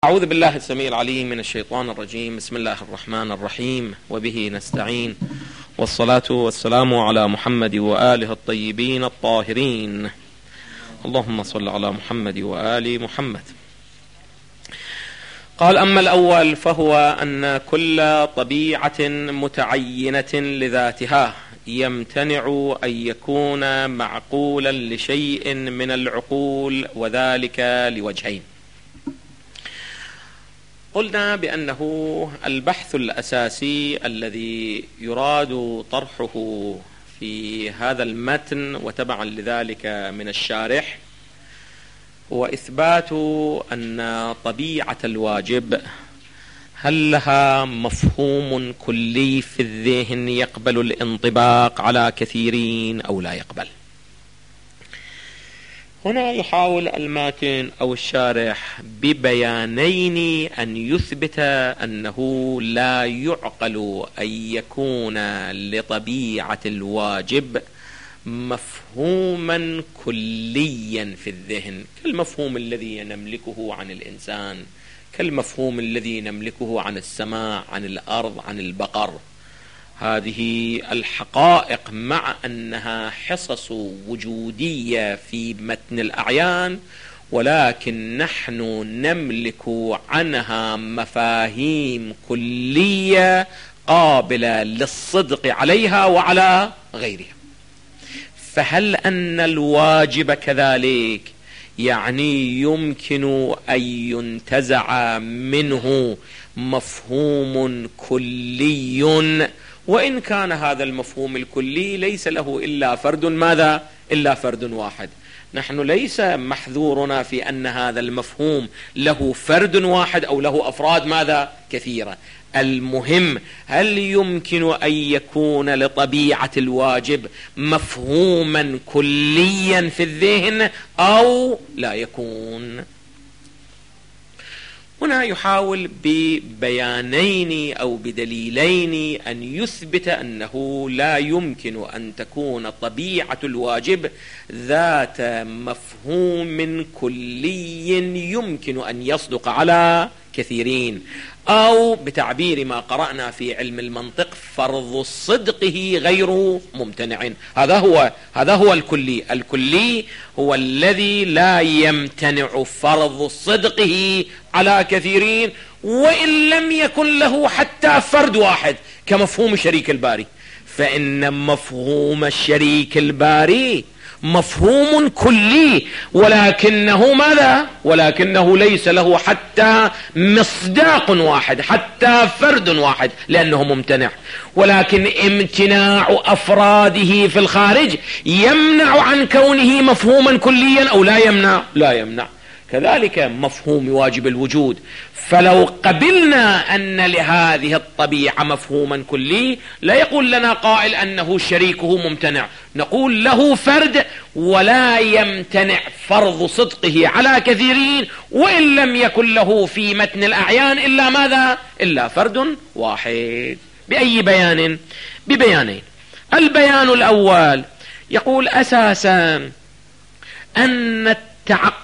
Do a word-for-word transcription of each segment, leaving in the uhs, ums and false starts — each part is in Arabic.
أعوذ بالله السميع العليم من الشيطان الرجيم. بسم الله الرحمن الرحيم، وبه نستعين، والصلاة والسلام على محمد وآله الطيبين الطاهرين. اللهم صل على محمد وآل محمد. قال: أما الأول فهو أن كل طبيعة متعينة لذاتها يمتنع أن يكون معقولا لشيء من العقول، وذلك لوجهين. قلنا بأنه البحث الأساسي الذي يراد طرحه في هذا المتن وتبعا لذلك من الشارح هو إثبات أن طبيعة الواجب هل لها مفهوم كلي في الذهن يقبل الانطباق على كثيرين أو لا يقبل. هنا يحاول الماتن أو الشارح ببيانين أن يثبت أنه لا يعقل أن يكون لطبيعة الواجب مفهوما كليا في الذهن، كالمفهوم الذي نملكه عن الإنسان، كالمفهوم الذي نملكه عن السماء، عن الأرض، عن البقر. هذه الحقائق مع أنها حصص وجودية في متن الأعيان، ولكن نحن نملك عنها مفاهيم كلية قابلة للصدق عليها وعلى غيرها. فهل أن الواجب كذلك؟ يعني يمكن أن ينتزع منه مفهوم كلي، وإن كان هذا المفهوم الكلي ليس له إلا فرد ماذا؟ إلا فرد واحد. نحن ليس محذورنا في أن هذا المفهوم له فرد واحد أو له أفراد ماذا؟ كثيرة. المهم هل يمكن أن يكون لطبيعة الواجب مفهوما كليا في الذهن أو لا يكون؟ هنا يحاول ببيانين أو بدليلين أن يثبت أنه لا يمكن أن تكون طبيعة الواجب ذات مفهوم كلي يمكن أن يصدق على كثيرين، أو بتعبير ما قرأنا في علم المنطق فرض صدقه غير ممتنع. هذا هو هذا هو الكلي. الكلي هو الذي لا يمتنع فرض صدقه على كثيرين، وإن لم يكن له حتى فرد واحد، كمفهوم الشريك الباري. فإن مفهوم الشريك الباري مفهوم كلي، ولكنه ماذا؟ ولكنه ليس له حتى مصداق واحد، حتى فرد واحد، لأنه ممتنع. ولكن امتناع أفراده في الخارج يمنع عن كونه مفهوما كليا أو لا يمنع؟ لا يمنع. كذلك مفهوم واجب الوجود. فلو قبلنا أن لهذه الطبيعة مفهوما كلي، لا يقول لنا قائل أنه شريكه ممتنع، نقول له فرد ولا يمتنع فرض صدقه على كثيرين، وإن لم يكن له في متن الأعيان إلا ماذا؟ إلا فرد واحد. بأي بيان؟ ببيانين. البيان الأول يقول أساسا أن التعقل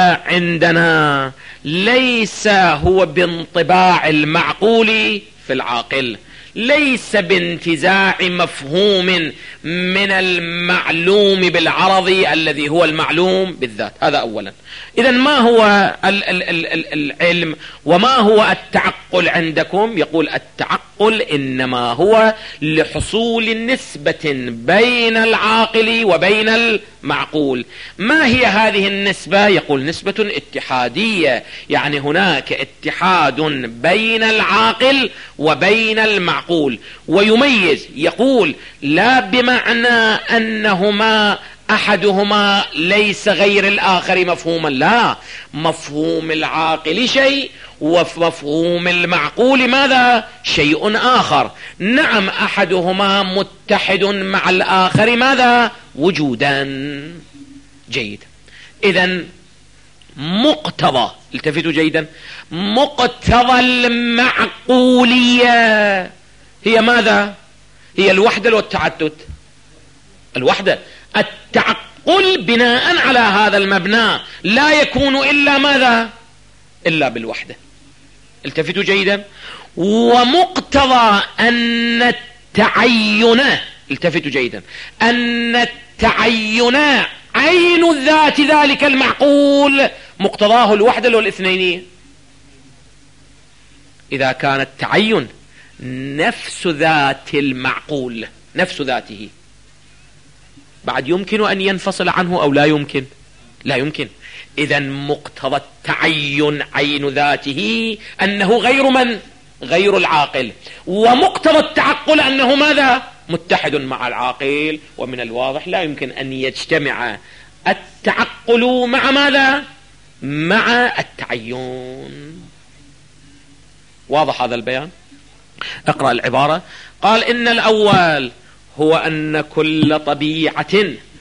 عندنا ليس هو بانطباع المعقول في العاقل، ليس بانتزاع مفهوم من المعلوم بالعرض الذي هو المعلوم بالذات. هذا أولا. إذن ما هو ال ال ال ال العلم وما هو التعقل عندكم؟ يقول التعقل إنما هو لحصول نسبة بين العاقل وبين المعقول. ما هي هذه النسبة؟ يقول نسبة اتحادية، يعني هناك اتحاد بين العاقل وبين المعقول. ويميز، يقول لا بمعنى أنهما أحدهما ليس غير الآخر مفهوما، لا، مفهوم العاقل شيء ومفهوم المعقول ماذا؟ شيء آخر. نعم، أحدهما متحد مع الآخر ماذا؟ وجودا. جيد. إذن مقتضى، التفتوا جيدا، مقتضى المعقولية هي ماذا؟ هي الوحدة والتعدد. الوحدة. التعقل بناء على هذا المبنى لا يكون إلا ماذا؟ إلا بالوحدة. التفتوا جيدا. ومقتضى أن التعين، التفتوا جيدا، أن التعين عين الذات ذلك المعقول مقتضاه الوحدة والاثنينية. إذا كان التعين نفس ذات المعقول، نفس ذاته، بعد يمكن أن ينفصل عنه أو لا يمكن؟ لا يمكن. إذا مقتضى التعين عين ذاته أنه غير من؟ غير العاقل. ومقتضى التعقل أنه ماذا؟ متحد مع العاقل. ومن الواضح لا يمكن أن يجتمع التعقل مع ماذا؟ مع التعين. واضح هذا البيان؟ اقرأ العبارة. قال إن الأول هو أن كل طبيعة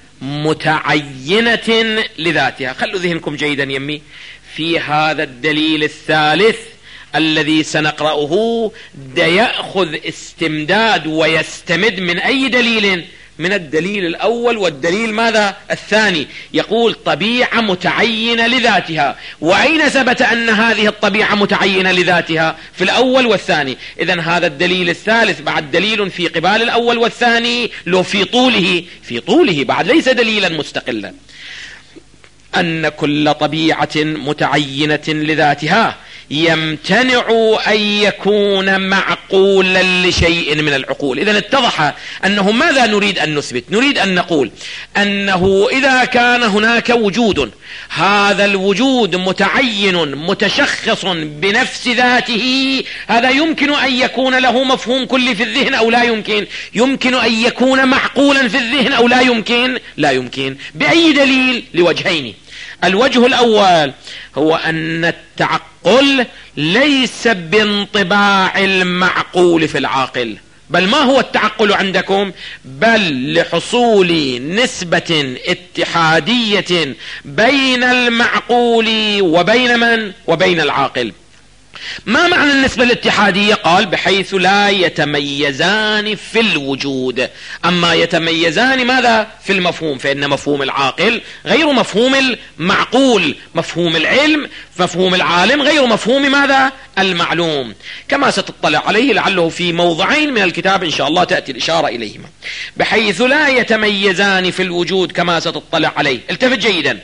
متعينة لذاتها. خلوا ذهنكم جيدا يمي في هذا الدليل الثالث الذي سنقرأه، دا يأخذ استمداد ويستمد من أي دليل؟ من الدليل الأول والدليل ماذا؟ الثاني. يقول طبيعة متعينة لذاتها. وأين ثبت أن هذه الطبيعة متعينة لذاتها؟ في الأول والثاني. إذن هذا الدليل الثالث بعد دليل في قبال الأول والثاني، لو في طوله في طوله بعد ليس دليلا مستقلا. أن كل طبيعة متعينة لذاتها يمتنع أن يكون معقولا لشيء من العقول. إذن اتضح أنه ماذا نريد أن نثبت؟ نريد أن نقول أنه إذا كان هناك وجود، هذا الوجود متعين متشخص بنفس ذاته، هذا يمكن أن يكون له مفهوم كلي في الذهن أو لا يمكن؟ يمكن أن يكون معقولا في الذهن أو لا يمكن؟ لا يمكن. بأي دليل؟ لوجهين. الوجه الأول هو أن التعقل ليس بانطباع المعقول في العاقل، بل ما هو التعقل عندكم؟ بل لحصول نسبة اتحادية بين المعقول وبين من؟ وبين العاقل. ما معنى النسبة الاتحادية؟ قال بحيث لا يتميزان في الوجود، أما يتميزان ماذا؟ في المفهوم، فإن مفهوم العاقل غير مفهوم المعقول، مفهوم العلم مفهوم العالم غير مفهوم ماذا؟ المعلوم، كما ستطلع عليه لعله في موضعين من الكتاب إن شاء الله تأتي الإشارة إليهما. بحيث لا يتميزان في الوجود كما ستطلع عليه. التفت جيدا.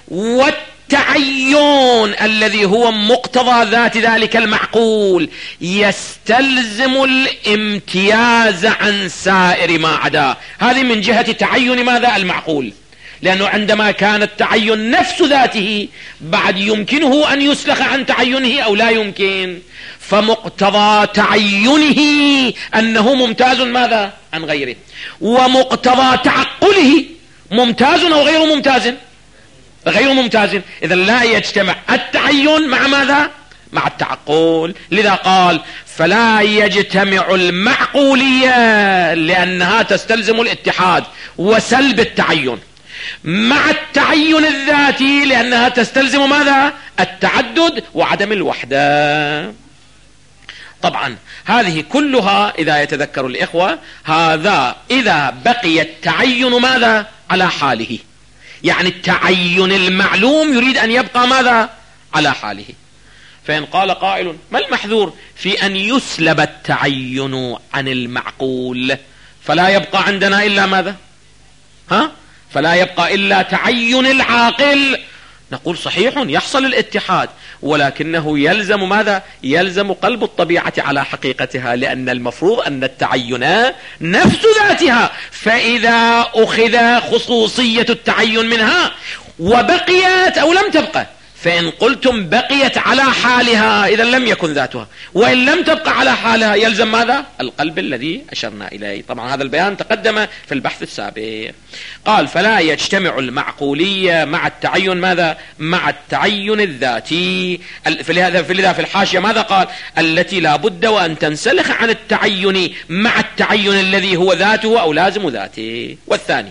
التعين الذي هو مقتضى ذات ذلك المعقول يستلزم الامتياز عن سائر ما عداه. هذه من جهة تعين ماذا؟ المعقول. لأنه عندما كان التعين نفس ذاته بعد يمكنه أن يسلخ عن تعينه أو لا يمكن، فمقتضى تعينه أنه ممتاز ماذا؟ عن غيره. ومقتضى تعقله ممتاز أو غير ممتاز؟ غير ممتاز. إذا لا يجتمع التعين مع ماذا؟ مع التعقل. لذا قال فلا يجتمع المعقولية لأنها تستلزم الاتحاد وسلب التعين مع التعين الذاتي لأنها تستلزم ماذا؟ التعدد وعدم الوحدة. طبعا هذه كلها إذا يتذكر الإخوة، هذا إذا بقي التعين ماذا؟ على حاله، يعني التعين المعلوم يريد أن يبقى ماذا؟ على حاله. فإن قال قائل ما المحذور في أن يسلب التعين عن المعقول؟ فلا يبقى عندنا إلا ماذا؟ ها؟ فلا يبقى إلا تعين العاقل. نقول صحيح يحصل الاتحاد، ولكنه يلزم ماذا؟ يلزم قلب الطبيعة على حقيقتها، لأن المفروض أن التعين نفس ذاتها. فإذا أخذ خصوصية التعين منها وبقيت أو لم تبقى، فإن قلتم بقيت على حالها إذا لم يكن ذاتها، وإن لم تبقى على حالها يلزم ماذا؟ القلب الذي أشرنا إليه. طبعا هذا البيان تقدم في البحث السابق. قال فلا يجتمع المعقولية مع التعين ماذا؟ مع التعين الذاتي. فلهذا في الحاشية ماذا قال؟ التي لا بد وأن تنسلخ عن التعين مع التعين الذي هو ذاته أو لازم ذاته. والثاني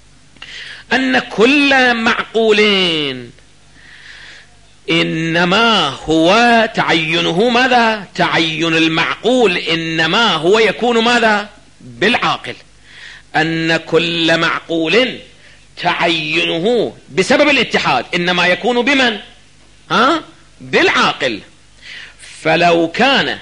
أن كل معقولين إنما هو تعينه ماذا؟ تعين المعقول إنما هو يكون ماذا؟ بالعاقل. أن كل معقول تعينه بسبب الاتحاد إنما يكون بمن؟ ها؟ بالعاقل. فلو كان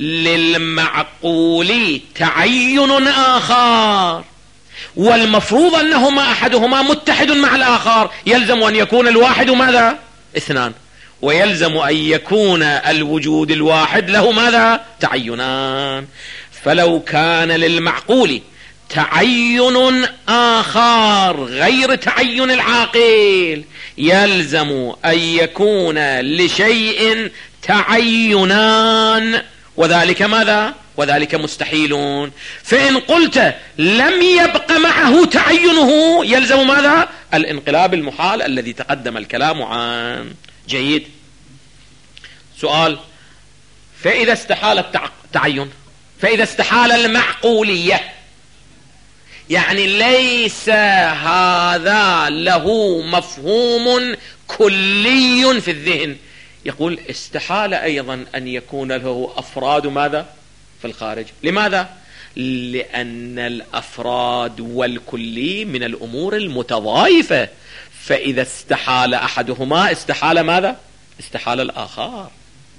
للمعقول تعين آخر والمفروض أنهما أحدهما متحد مع الآخر، يلزم أن يكون الواحد ماذا؟ اثنان، ويلزم أن يكون الوجود الواحد له ماذا؟ تعينان. فلو كان للمعقول تعين آخر غير تعين العاقل، يلزم أن يكون لشيء تعينان، وذلك ماذا؟ وذلك مستحيل. فإن قلت لم يبق معه تعينه، يلزم ماذا؟ الانقلاب المحال الذي تقدم الكلام عنه. جيد. سؤال: فإذا استحال التعين، فإذا استحال المعقولية، يعني ليس هذا له مفهوم كلي في الذهن، يقول استحال أيضا أن يكون له أفراد ماذا؟ في الخارج. لماذا؟ لأن الأفراد والكلي من الأمور المتضايفة، فإذا استحال أحدهما استحال ماذا؟ استحال الآخر.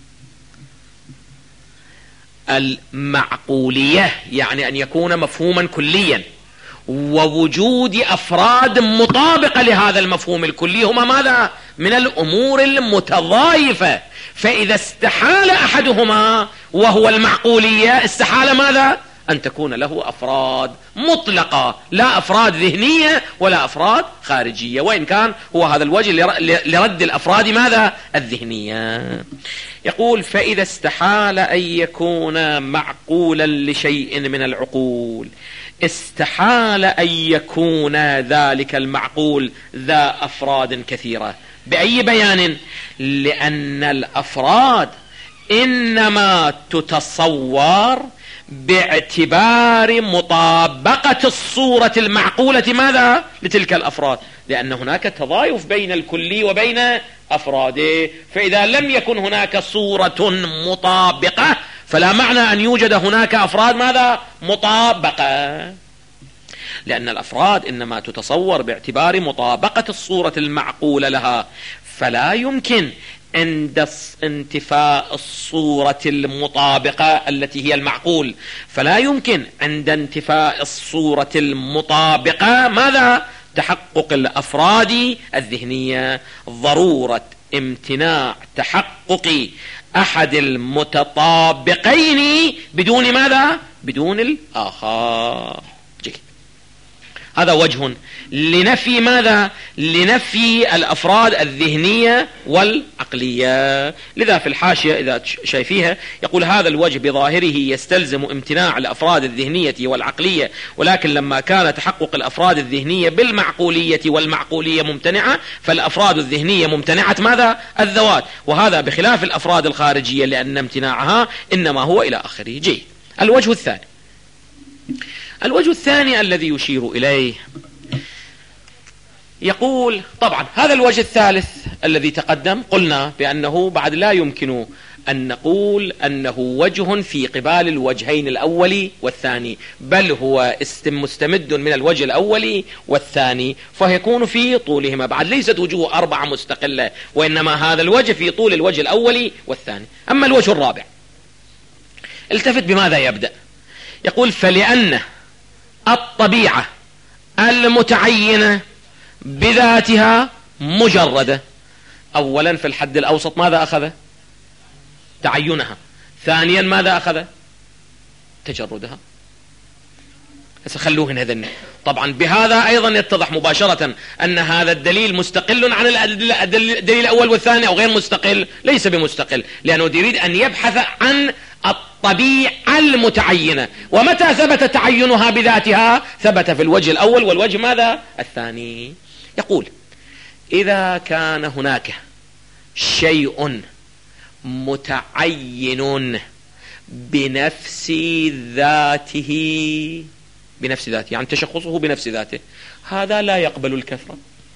المعقولية يعني أن يكون مفهوما كليا، ووجود أفراد مطابقة لهذا المفهوم الكلي هما ماذا؟ من الأمور المتضايفة. فإذا استحال أحدهما وهو المعقولية، استحال ماذا؟ أن تكون له أفراد مطلقة، لا أفراد ذهنية ولا أفراد خارجية، وإن كان هو هذا الوجه لرد الأفراد ماذا؟ الذهنية. يقول: فإذا استحال أن يكون معقولا لشيء من العقول، استحال أن يكون ذلك المعقول ذا أفراد كثيرة. بأي بيان؟ لأن الأفراد إنما تتصور باعتبار مطابقة الصورة المعقولة ماذا؟ لتلك الأفراد، لأن هناك تضايف بين الكلي وبين أفراده. فإذا لم يكن هناك صورة مطابقة فلا معنى أن يوجد هناك أفراد ماذا؟ مطابقة، لأن الأفراد إنما تتصور باعتبار مطابقة الصورة المعقولة لها، فلا يمكن عند انتفاء الصورة المطابقة التي هي المعقول، فلا يمكن عند انتفاء الصورة المطابقة ماذا؟ تحقق الأفراد الذهنية. ضرورة امتناع تحقق أحد المتطابقين بدون ماذا؟ بدون الآخر. جيد. هذا وجه لنفي ماذا؟ لنفي الأفراد الذهنية والعقلية. لذا في الحاشية إذا شايفيها يقول: هذا الوجه بظاهره يستلزم امتناع الأفراد الذهنية والعقلية، ولكن لما كان تحقق الأفراد الذهنية بالمعقولية والمعقولية ممتنعة، فالأفراد الذهنية ممتنعة ماذا؟ الذوات، وهذا بخلاف الأفراد الخارجية لأن امتناعها إنما هو إلى آخره. جيد. الوجه الثاني، الوجه الثاني الذي يشير إليه يقول: طبعا هذا الوجه الثالث الذي تقدم قلنا بأنه بعد لا يمكن أن نقول أنه وجه في قبال الوجهين الأول والثاني، بل هو مستمد من الوجه الأول والثاني، فيكون في طولهما. بعد ليست وجوه أربعة مستقلة، وإنما هذا الوجه في طول الوجه الأول والثاني. أما الوجه الرابع، التفت بماذا يبدأ؟ يقول: فلأن الطبيعة المتعينة بذاتها مجردة. أولا في الحد الأوسط ماذا أخذ؟ تعينها. ثانيا ماذا أخذ؟ تجردها. خلوهن هذن. طبعا بهذا أيضا يتضح مباشرة أن هذا الدليل مستقل عن الدليل الأول والثاني أو غير مستقل. ليس بمستقل، لأنه يريد أن يبحث عن الطبيعة المتعينة. ومتى ثبت تعينها بذاتها؟ ثبت في الوجه الأول والوجه ماذا؟ الثاني. يقول: إذا كان هناك شيء متعين بنفس ذاته، بنفس ذاته يعني تشخصه بنفس ذاته، هذا لا يقبل الكثرة،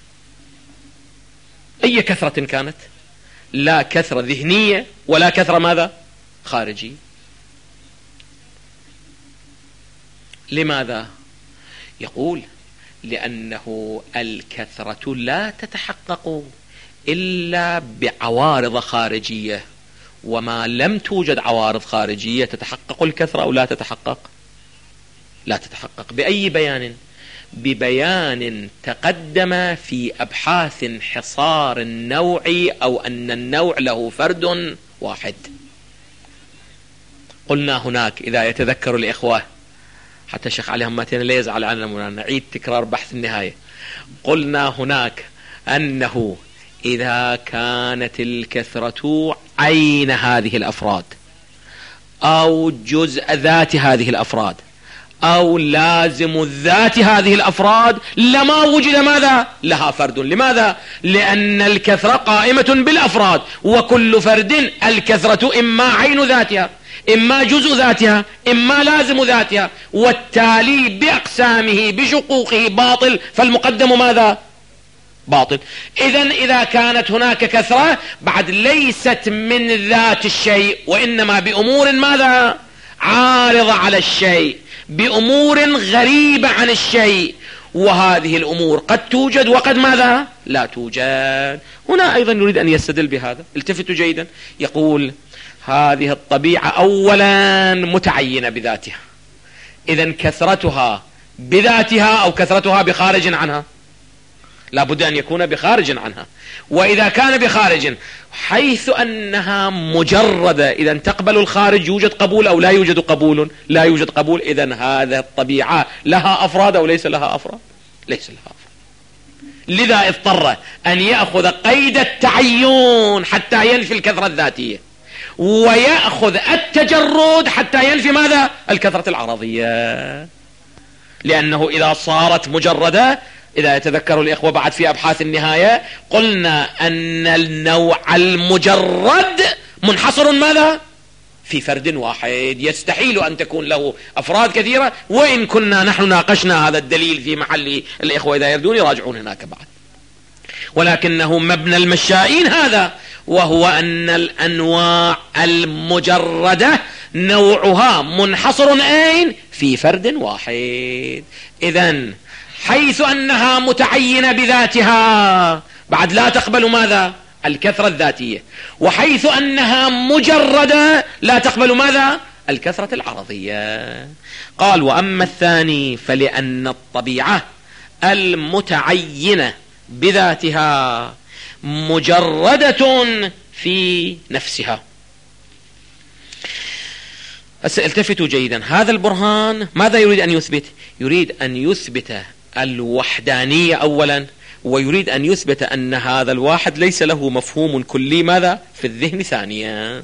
أي كثرة كانت، لا كثرة ذهنية ولا كثرة ماذا؟ خارجية. لماذا؟ يقول: لأنه الكثرة لا تتحقق إلا بعوارض خارجية، وما لم توجد عوارض خارجية تتحقق الكثرة أو لا تتحقق؟ لا تتحقق. بأي بيان؟ ببيان تقدم في أبحاث انحصار النوع، أو أن النوع له فرد واحد. قلنا هناك، إذا يتذكر الإخوة، حتى الشيخ علي همتين لا يزعل عننا، نعيد تكرار بحث النهاية. قلنا هناك أنه إذا كانت الكثرة عين هذه الأفراد أو جزء ذات هذه الأفراد أو لازم ذات هذه الأفراد، لما وجد ماذا؟ لها فرد. لماذا؟ لأن الكثرة قائمة بالأفراد، وكل فرد الكثرة إما عين ذاتها، إما جزء ذاتها، إما لازم ذاتها، والتالي بأقسامه بشقوقه باطل، فالمقدم ماذا؟ باطل. إذن إذا كانت هناك كثرة بعد ليست من ذات الشيء، وإنما بأمور ماذا؟ عارضة على الشيء، بأمور غريبة عن الشيء، وهذه الأمور قد توجد وقد ماذا؟ لا توجد. هنا أيضا يريد أن يستدل بهذا. التفتوا جيدا. يقول هذه الطبيعة أولا متعينة بذاتها، إذن كثرتها بذاتها أو كثرتها بخارج عنها؟ لا بد أن يكون بخارج عنها. وإذا كان بخارج، حيث أنها مجردة، إذا تقبل الخارج، يوجد قبول أو لا يوجد قبول؟ لا يوجد قبول. إذن هذا الطبيعة لها أفراد أو ليس لها أفراد؟ ليس لها أفراد. لذا اضطر أن يأخذ قيد التعين حتى ينفي الكثرة الذاتية، ويأخذ التجرد حتى ينفي ماذا؟ الكثرة العرضية. لأنه إذا صارت مجردة، إذا يتذكروا الإخوة بعد في أبحاث النهاية، قلنا أن النوع المجرد منحصر ماذا؟ في فرد واحد، يستحيل أن تكون له أفراد كثيرة، وإن كنا نحن ناقشنا هذا الدليل في محل الإخوة إذا يردون يراجعون هناك بعد. ولكنه مبنى المشائين هذا، وهو أن الأنواع المجردة نوعها منحصر أين؟ في فرد واحد. إذن حيث أنها متعينة بذاتها بعد لا تقبل ماذا؟ الكثرة الذاتية. وحيث أنها مجردة لا تقبل ماذا؟ الكثرة العرضية. قال وأما الثاني فلأن الطبيعة المتعينة بذاتها مجردة في نفسها. التفتوا جيدا. هذا البرهان ماذا يريد أن يثبت؟ يريد أن يثبت الوحدانية أولا، ويريد أن يثبت أن هذا الواحد ليس له مفهوم كلي ماذا؟ في الذهن ثانيا.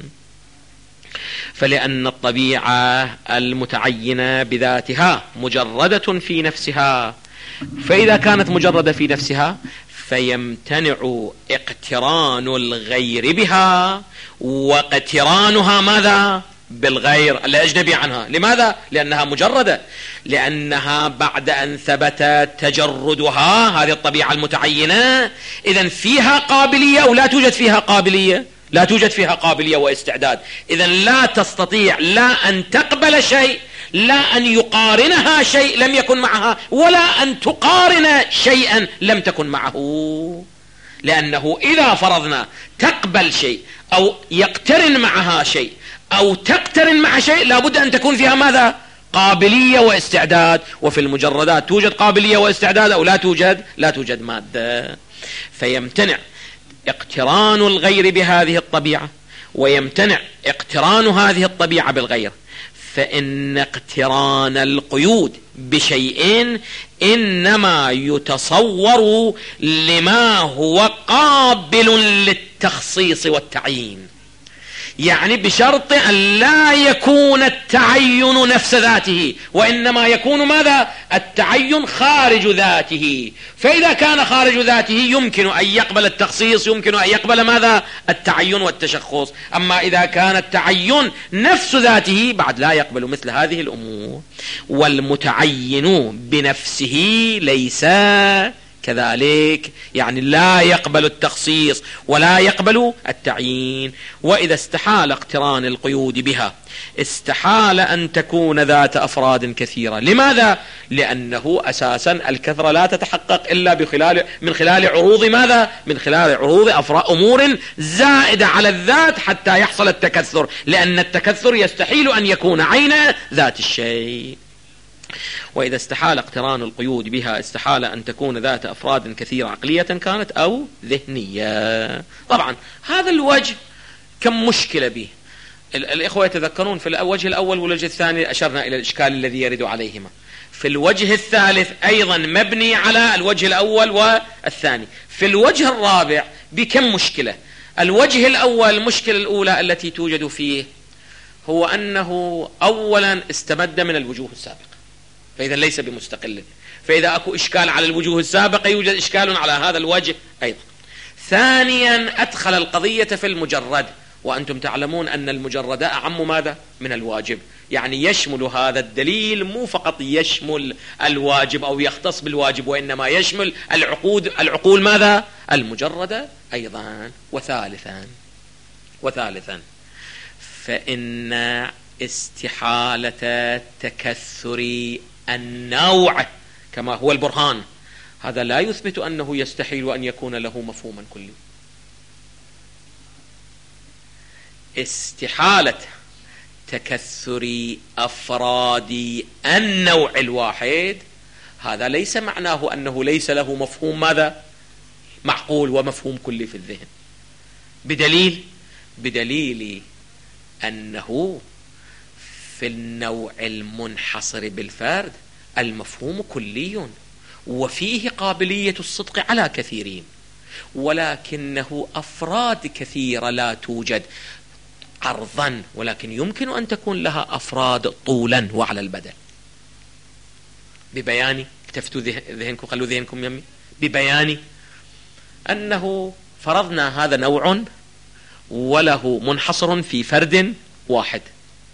فلأن الطبيعة المتعينة بذاتها مجردة في نفسها، فإذا كانت مجردة في نفسها فيمتنع اقتران الغير بها، واقترانها ماذا؟ بالغير الأجنبي عنها. لماذا؟ لأنها مجردة، لأنها بعد أن ثبت تجردها هذه الطبيعة المتعينة، إذن فيها قابلية أو لا توجد فيها قابلية؟ لا توجد فيها قابلية واستعداد. إذن لا تستطيع لا أن تقبل شيء، لا أن يقارنها شيء لم يكن معها، ولا أن تقارن شيئا لم تكن معه. لأنه إذا فرضنا تقبل شيء أو يقترن معها شيء أو تقترن مع شيء، لابد أن تكون فيها ماذا؟ قابلية واستعداد. وفي المجردات توجد قابلية واستعداد أو لا توجد؟ لا توجد مادة. فيمتنع اقتران الغير بهذه الطبيعة، ويمتنع اقتران هذه الطبيعة بالغير. فإن اقتران القيود بشيء إنما يتصور لما هو قابل للتخصيص والتعيين، يعني بشرط أن لا يكون التعين نفس ذاته، وإنما يكون ماذا؟ التعين خارج ذاته. فإذا كان خارج ذاته يمكن أن يقبل التخصيص، يمكن أن يقبل ماذا؟ التعين والتشخص. أما إذا كان التعين نفس ذاته بعد لا يقبل مثل هذه الأمور. والمتعين بنفسه ليس كذلك يعني لا يقبل التخصيص ولا يقبل التعيين. وإذا استحال اقتران القيود بها استحال أن تكون ذات أفراد كثيرة. لماذا؟ لأنه أساسا الكثرة لا تتحقق إلا بخلال من خلال عروض ماذا؟ من خلال عروض أفراد أمور زائدة على الذات حتى يحصل التكثر، لأن التكثر يستحيل أن يكون عين ذات الشيء. وإذا استحال اقتران القيود بها استحال أن تكون ذات أفراد كثيرة عقلية كانت أو ذهنية. طبعا هذا الوجه كم مشكلة به. الإخوة يتذكرون في الوجه الأول والوجه الثاني أشرنا إلى الإشكال الذي يرد عليهما. في الوجه الثالث أيضا مبني على الوجه الأول والثاني. في الوجه الرابع بكم مشكلة. الوجه الأول المشكلة الأولى التي توجد فيه هو أنه أولا استمد من الوجوه السابقة، فإذا ليس بمستقل، فإذا أكو إشكال على الوجوه السابقة يوجد إشكال على هذا الوجه أيضا. ثانيا أدخل القضية في المجرد، وأنتم تعلمون أن المجرد أعم ماذا؟ من الواجب، يعني يشمل هذا الدليل مو فقط يشمل الواجب أو يختص بالواجب، وإنما يشمل العقود العقول ماذا؟ المجردة أيضا. وثالثا وثالثا فإن استحالة تكثر النوع كما هو البرهان هذا لا يثبت أنه يستحيل أن يكون له مفهوما كلي. استحالة تكثر أفراد النوع الواحد هذا ليس معناه أنه ليس له مفهوم ماذا؟ معقول ومفهوم كلي في الذهن، بدليل بدليل أنه في النوع المنحصر بالفرد المفهوم كلي وفيه قابلية الصدق على كثيرين، ولكنه أفراد كثيرة لا توجد عرضا، ولكن يمكن أن تكون لها أفراد طولا وعلى البدل. ببيان اكتفتوا ذهنكم، خلوا ذهنكم يمي، ببيان أنه فرضنا هذا نوع وله منحصر في فرد واحد،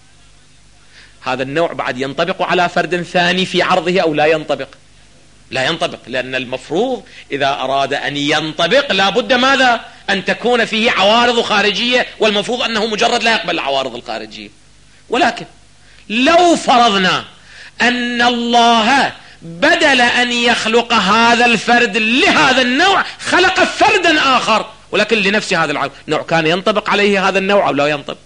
هذا النوع بعد ينطبق على فرد ثاني في عرضه أو لا ينطبق؟ لا ينطبق، لأن المفروض إذا أراد أن ينطبق لا بد ماذا؟ أن تكون فيه عوارض خارجية، والمفروض أنه مجرد لا يقبل العوارض الخارجية. ولكن لو فرضنا أن الله بدل أن يخلق هذا الفرد لهذا النوع خلق فردا آخر ولكن لنفس هذا النوع، كان ينطبق عليه هذا النوع أو لا ينطبق؟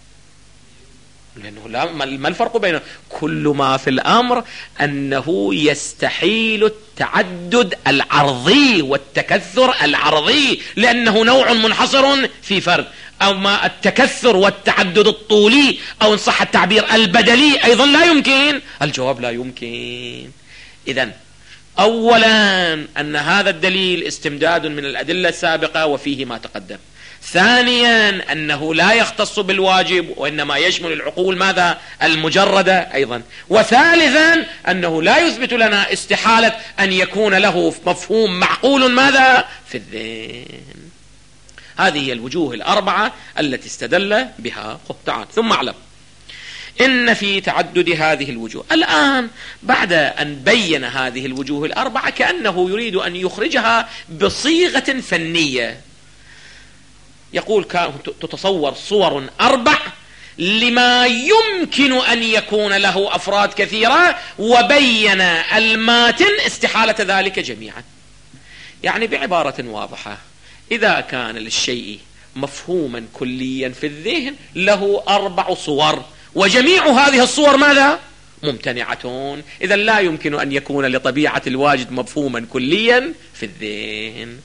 لأنه لا، ما الفرق بينه؟ كل ما في الأمر أنه يستحيل التعدد العرضي والتكثر العرضي لأنه نوع منحصر في فرد. أما التكثر والتعدد الطولي أو إن صح التعبير البدلي أيضا لا يمكن. الجواب لا يمكن. إذن أولا أن هذا الدليل استمداد من الأدلة السابقة وفيه ما تقدم. ثانيا أنه لا يختص بالواجب وإنما يشمل العقول ماذا؟ المجردة أيضا. وثالثا أنه لا يثبت لنا استحالة أن يكون له مفهوم معقول ماذا؟ في الذهن. هذه هي الوجوه الأربعة التي استدل بها. تعال ثم اعلم إن في تعدد هذه الوجوه. الآن بعد أن بين هذه الوجوه الأربعة كأنه يريد أن يخرجها بصيغة فنية. يقول تتصور صور أربع لما يمكن أن يكون له أفراد كثيرة، وبين الماتن استحالة ذلك جميعا. يعني بعبارة واضحة، إذا كان للشيء مفهوما كليا في الذهن له أربع صور، وجميع هذه الصور ماذا؟ ممتنعة. إذا لا يمكن أن يكون لطبيعة الواجد مفهوما كليا في الذهن.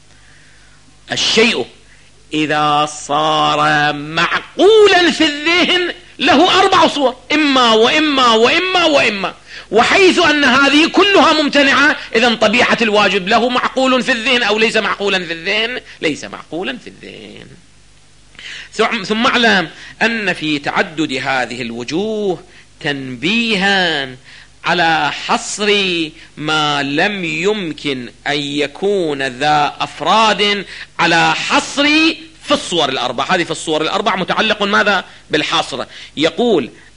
الشيء إذا صار معقولا في الذهن له أربع صور، إما وإما وإما وإما، وحيث أن هذه كلها ممتنعة إذن طبيعة الواجب له معقول في الذهن أو ليس معقولا في الذهن؟ ليس معقولا في الذهن. ثم اعلم أن في تعدد هذه الوجوه تنبيها على حصر ما لم يمكن أن يكون ذا أفراد على حصر في الصور الأربع. هذه في الصور الأربع متعلق ماذا؟ بالحصر. يقول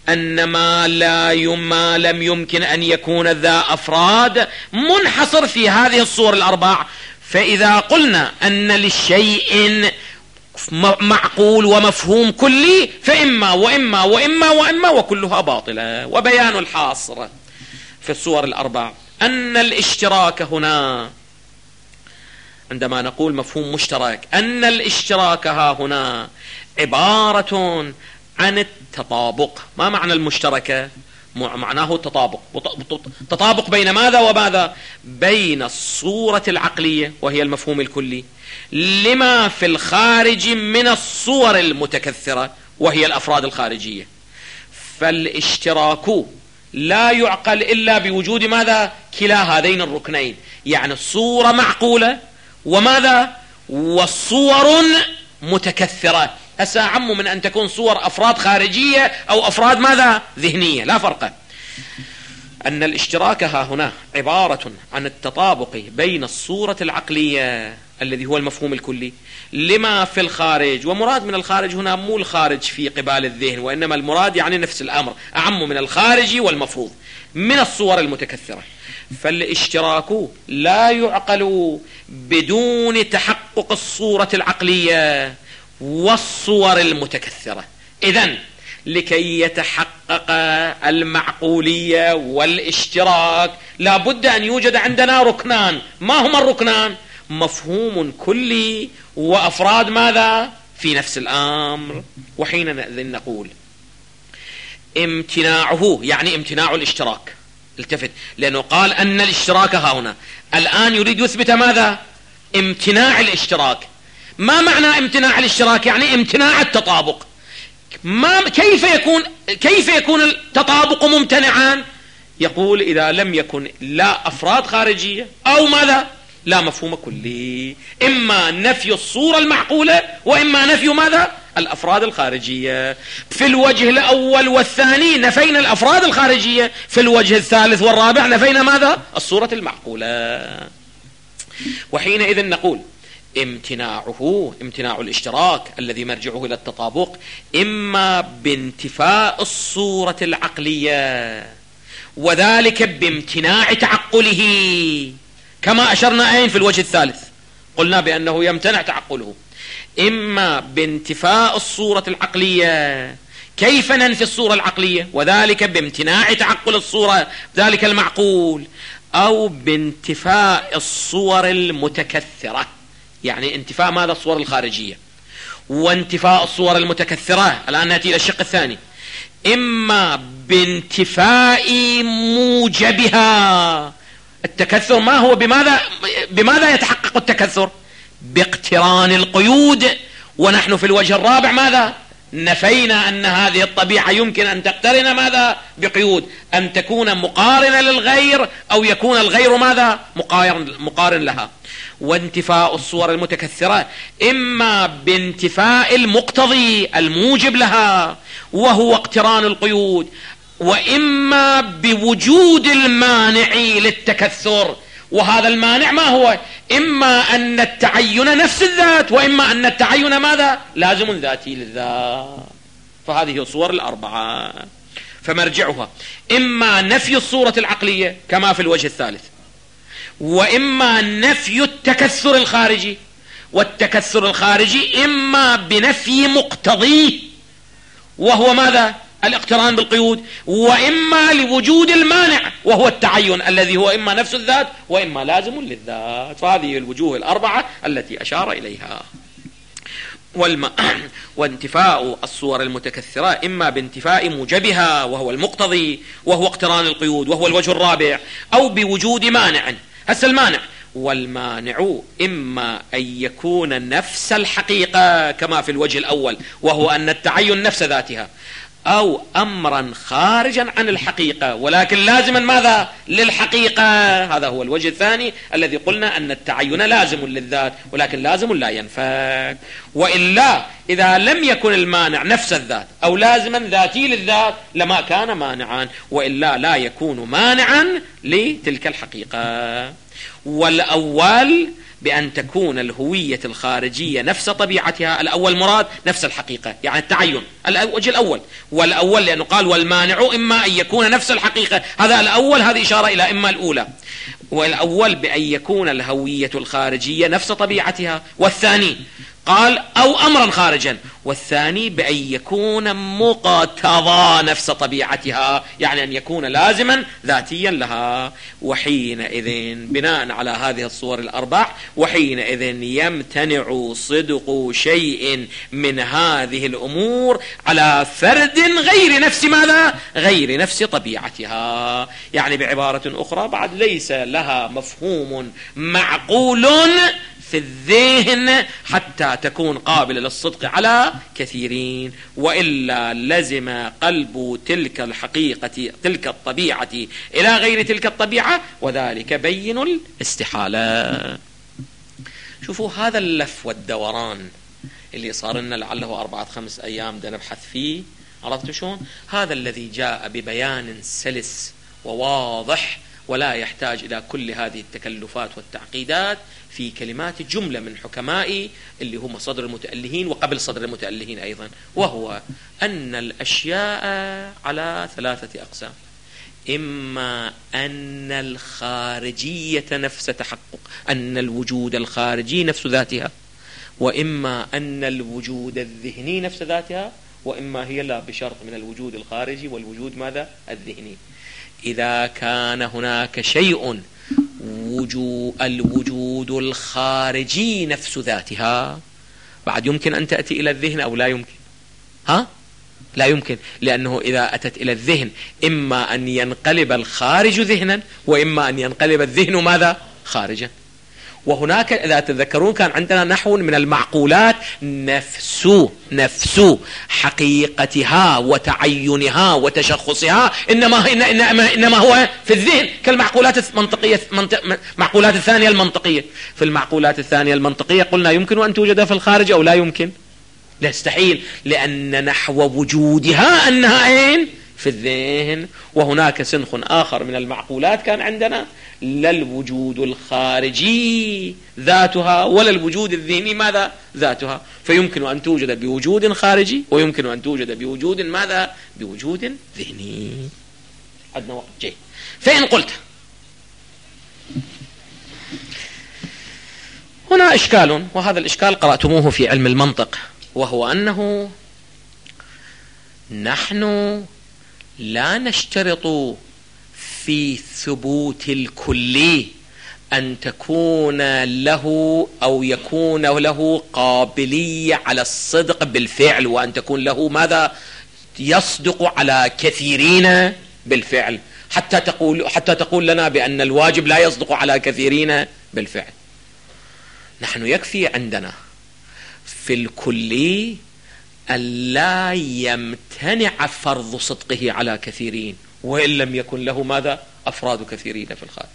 أن ما, لا ما لم يمكن أن يكون ذا أفراد منحصر في هذه الصور الأربع. فإذا قلنا أن للشيء معقول ومفهوم كلي فإما وإما وإما وإما وكلها باطلة. وبيان الحاصر في الصور الأربع أن الاشتراك هنا، عندما نقول مفهوم مشترك، أن الاشتراك ها هنا عبارة عن التطابق. ما معنى المشتركة؟ معناه التطابق. تطابق بين ماذا وماذا؟ بين الصورة العقلية وهي المفهوم الكلي لما في الخارج من الصور المتكثرة وهي الأفراد الخارجية. فالاشتراك لا يعقل إلا بوجود ماذا؟ كلا هذين الركنين، يعني الصورة معقولة وماذا؟ والصور متكثرة. هسه أعم من أن تكون صور أفراد خارجية أو أفراد ماذا؟ ذهنية، لا فرق. أن الاشتراك ها هنا عبارة عن التطابق بين الصورة العقلية الذي هو المفهوم الكلي لما في الخارج. ومراد من الخارج هنا مو الخارج في قبال الذهن، وإنما المراد يعني نفس الأمر، أعم من الخارج والمفروض من الصور المتكثرة. فالاشتراك لا يعقل بدون تحقق الصورة العقلية والصور المتكثرة. إذن لكي يتحقق المعقولية والاشتراك لا بد أن يوجد عندنا ركنان. ما هما الركنان؟ مفهوم كلي وأفراد ماذا؟ في نفس الأمر. وحينئذ نقول امتناعه يعني امتناع الاشتراك. التفت، لأنه قال أن الاشتراك ها هنا، الآن يريد يثبت ماذا؟ امتناع الاشتراك. ما معنى امتناع الاشتراك؟ يعني امتناع التطابق. ما كيف يكون كيف يكون التطابق ممتنعا؟ يقول إذا لم يكن لا أفراد خارجية أو ماذا؟ لا مفهوم كلي. إما نفي الصورة المعقولة وإما نفي ماذا؟ الأفراد الخارجية. في الوجه الأول والثاني نفينا الأفراد الخارجية، في الوجه الثالث والرابع نفينا ماذا؟ الصورة المعقولة. وحينئذ نقول امتناعه امتناع الاشتراك الذي مرجعه إلى التطابق إما بانتفاء الصورة العقلية وذلك بامتناع تعقله، كما أشرنا أين في الوجه الثالث قلنا بأنه يمتنع تعقله. إما بانتفاء الصورة العقلية. كيف ننفي الصورة العقلية؟ وذلك بامتناع تعقل الصورة ذلك المعقول، أو بانتفاء الصور المتكثرة، يعني انتفاء ماذا؟ الصور الخارجية وانتفاء الصور المتكثرة. الآن نأتي إلى الشق الثاني. إما بانتفاء موجبها. التكثر ما هو؟ بماذا بماذا يتحقق التكثر؟ باقتران القيود. ونحن في الوجه الرابع ماذا؟ نفينا أن هذه الطبيعة يمكن أن تقترن ماذا؟ بقيود، أن تكون مقارنة للغير أو يكون الغير ماذا؟ مقارن, مقارن لها. وانتفاء الصور المتكثرة إما بانتفاء المقتضي الموجب لها وهو اقتران القيود، وإما بوجود المانع للتكثر. وهذا المانع ما هو؟ إما أن التعين نفس الذات وإما أن التعين ماذا؟ لازم ذاتي للذات. فهذه الصور الأربعة. فمرجعها إما نفي الصورة العقلية كما في الوجه الثالث، وإما نفي التكثر الخارجي. والتكثر الخارجي إما بنفي مقتضيه وهو ماذا؟ الاقتران بالقيود، وإما لوجود المانع وهو التعين الذي هو إما نفس الذات وإما لازم للذات. فهذه الوجوه الأربعة التي أشار إليها. والم... وانتفاء الصور المتكثرة إما بانتفاء موجبها وهو المقتضي وهو اقتران القيود وهو الوجه الرابع، أو بوجود مانع. هسه المانع والمانع إما أن يكون نفس الحقيقة كما في الوجه الأول وهو أن التعين نفس ذاتها، أو أمرا خارجا عن الحقيقة ولكن لازما ماذا؟ للحقيقة. هذا هو الوجه الثاني الذي قلنا أن التعين لازم للذات ولكن لازم لا ينفك. وإلا إذا لم يكن المانع نفس الذات أو لازما ذاتي للذات لما كان مانعا، وإلا لا يكون مانعا لتلك الحقيقة. والأول بأن تكون الهوية الخارجية نفس طبيعتها. الأول مراد نفس الحقيقة، يعني التعين، الوجه الأول. والأول لأنه قال والمانع إما أن يكون نفس الحقيقة، هذا الأول، هذه إشارة إلى إما الأولى. والأول بأن يكون الهوية الخارجية نفس طبيعتها، والثاني قال أو أمرا خارجا، والثاني بأن يكون مقتضى نفس طبيعتها، يعني أن يكون لازما ذاتيا لها. وحينئذ بناء على هذه الصور الأربع، وحينئذ يمتنع صدق شيء من هذه الأمور على فرد غير نفس ماذا؟ غير نفس طبيعتها. يعني بعبارة أخرى بعد ليس لها مفهوم معقول في الذهن حتى تكون قابلة للصدق على كثيرين، وإلا لزم قلب تلك الحقيقة تلك الطبيعة إلى غير تلك الطبيعة، وذلك بين الاستحالة. شوفوا هذا اللف والدوران اللي صار لنا لعله أربعة خمس أيام دا نبحث فيه، عرفتوا شون؟ هذا الذي جاء ببيان سلس وواضح ولا يحتاج إلى كل هذه التكلفات والتعقيدات في كلمات جملة من حكماء اللي هم صدر المتألهين وقبل صدر المتألهين أيضا، وهو أن الأشياء على ثلاثة أقسام: إما أن الخارجية نفس تحقق، أن الوجود الخارجي نفس ذاتها، وإما أن الوجود الذهني نفس ذاتها، وإما هي لا بشرط من الوجود الخارجي والوجود ماذا؟ الذهني. إذا كان هناك شيء وجود الوجود الخارجي نفس ذاتها، بعد يمكن أن تأتي إلى الذهن أو لا يمكن؟ ها؟ لا يمكن، لأنه إذا أتت إلى الذهن إما أن ينقلب الخارج ذهنا، وإما أن ينقلب الذهن ماذا؟ خارجا. وهناك إذا تذكرون كان عندنا نحو من المعقولات نفس نفس حقيقتها وتعينها وتشخصها إنما, إنما, إنما هو في الذهن، كالمعقولات المنطقية معقولات الثانية المنطقية. في المعقولات الثانية المنطقية قلنا يمكن أن توجد في الخارج أو لا يمكن؟ لا، يستحيل، لأن نحو وجودها أنها أين؟ في الذهن. وهناك سنخ آخر من المعقولات كان عندنا لا الوجود الخارجي ذاتها ولا الوجود الذهني ماذا؟ ذاتها، فيمكن أن توجد بوجود خارجي ويمكن أن توجد بوجود ماذا؟ بوجود ذهني. عندنا وقت جيد. فإن قلت هنا إشكال، وهذا الإشكال قرأتموه في علم المنطق، وهو أنه نحن لا نشترط في ثبوت الكلي أن تكون له أو يكون له قابلية على الصدق بالفعل، وأن تكون له ماذا؟ يصدق على كثيرين بالفعل، حتى تقول حتى تقول لنا بأن الواجب لا يصدق على كثيرين بالفعل. نحن يكفي عندنا في الكلي ألا يمتنع فرض صدقه على كثيرين، وإن لم يكن له ماذا؟ أفراد كثيرين في الخارج.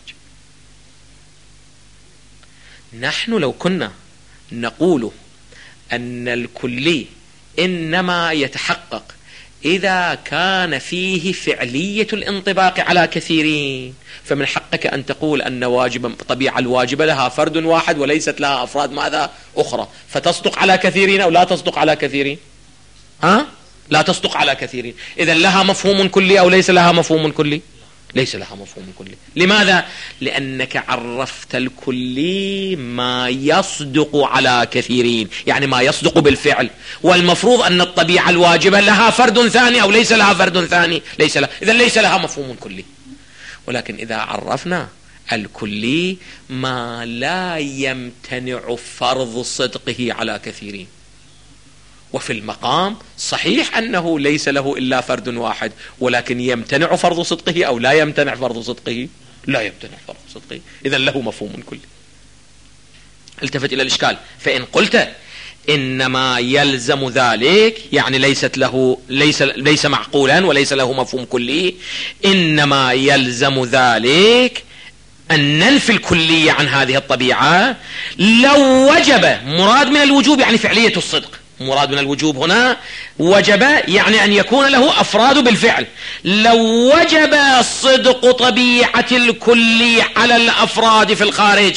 نحن لو كنا نقول أن الكلي إنما يتحقق إذا كان فيه فعلية الانطباق على كثيرين، فمن حقك أن تقول أن واجب طبيعة الواجبة لها فرد واحد وليست لها أفراد ماذا؟ أخرى، فتصدق على كثيرين أو لا تصدق على كثيرين؟ ها؟ لا تصدق على كثيرين. إذن لها مفهوم كلي أو ليس لها مفهوم كلي؟ ليس لها مفهوم كلي. لماذا؟ لأنك عرفت الكلي ما يصدق على كثيرين، يعني ما يصدق بالفعل، والمفروض أن الطبيعة الواجبة لها فرد ثاني أو ليس لها فرد ثاني؟ ليس لها. إذن ليس لها مفهوم كلي. ولكن إذا عرفنا الكلي ما لا يمتنع فرض صدقه على كثيرين، وفي المقام صحيح أنه ليس له إلا فرد واحد، ولكن يمتنع فرض صدقه أو لا يمتنع فرض صدقه؟ لا يمتنع فرض صدقه. إذن له مفهوم كلي. التفت إلى الإشكال. فإن قلت إنما يلزم ذلك، يعني ليست له ليس ليس معقولا وليس له مفهوم كلي، إنما يلزم ذلك أن ننفي الكلية عن هذه الطبيعة لو وجب. مراد من الوجوب يعني فعلية الصدق، مراد من الوجوب هنا وجب يعني أن يكون له أفراد بالفعل. لو وجب صدق طبيعة الكلي على الأفراد في الخارج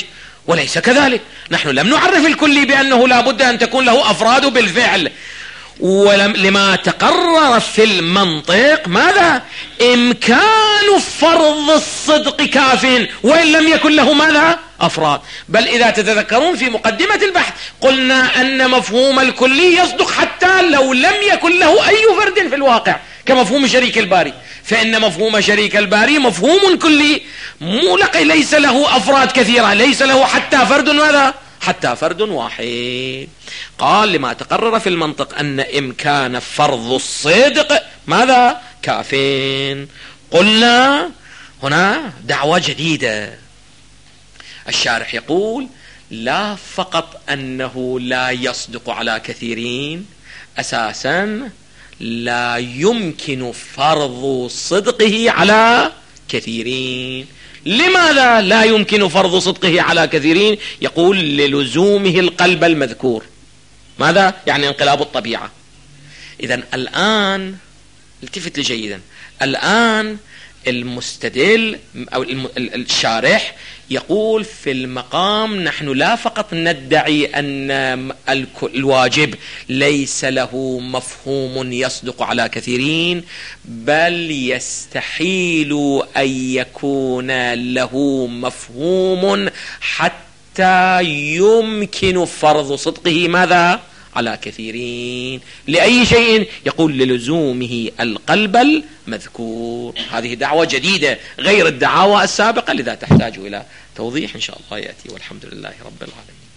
وليس كذلك. نحن لم نعرف الكلي بأنه لا بد أن تكون له أفراد بالفعل، ولما تقرر في المنطق ماذا؟ إمكان فرض الصدق كاف وإن لم يكن له ماذا؟ أفراد. بل إذا تتذكرون في مقدمة البحث قلنا أن مفهوم الكلي يصدق حتى لو لم يكن له أي فرد في الواقع، كمفهوم شريك الباري، فإن مفهوم شريك الباري مفهوم كلي مولق ليس له أفراد كثيرة، ليس له حتى فرد ماذا؟ حتى فرد واحد. قال لما تقرر في المنطق أن إمكان فرض الصدق ماذا؟ كافين. قلنا هنا دعوة جديدة. الشارح يقول لا فقط أنه لا يصدق على كثيرين، أساسا لا يمكن فرض صدقه على كثيرين. لماذا لا يمكن فرض صدقه على كثيرين؟ يقول للزومه القلب المذكور. ماذا؟ يعني انقلاب الطبيعة. إذن الآن التفت لي جيدا، الآن المستدل أو الشارح يقول في المقام نحن لا فقط ندعي أن الواجب ليس له مفهوم يصدق على كثيرين، بل يستحيل أن يكون له مفهوم حتى يمكن فرض صدقه ماذا؟ على كثيرين. لأي شيء؟ يقول للزومه القلب المذكور. هذه دعوة جديدة غير الدعاوى السابقة، لذا تحتاج إلى توضيح إن شاء الله يأتي، والحمد لله رب العالمين.